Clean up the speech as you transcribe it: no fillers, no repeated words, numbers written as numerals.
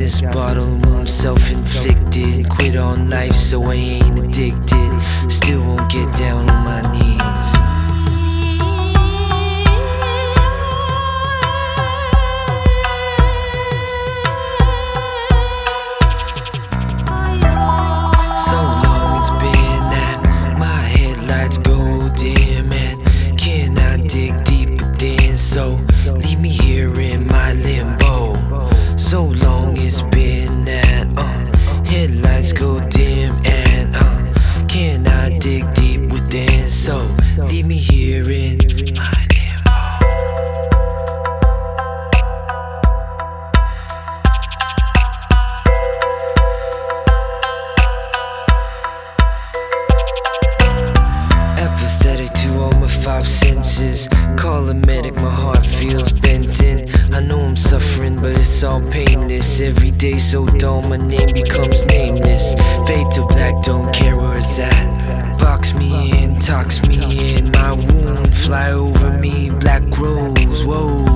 this bottle, wound self-inflicted. Quit on life so I ain't addicted. Still won't get down on my knees. So long it's been that my headlights go dim, and cannot dig deep within, so leave me here in my limbo. So long it's been that headlights go dim, and cannot dig deep within, so leave me here in my limbo. Apathetic to all my five senses. Call a medic, my heart feels bent in. I know I'm suffering, but it's all painless. Every day so dull, my name becomes nameless. Fade to black, don't care where it's at. Box me in, tox me in. My wound fly over me, black rose, whoa.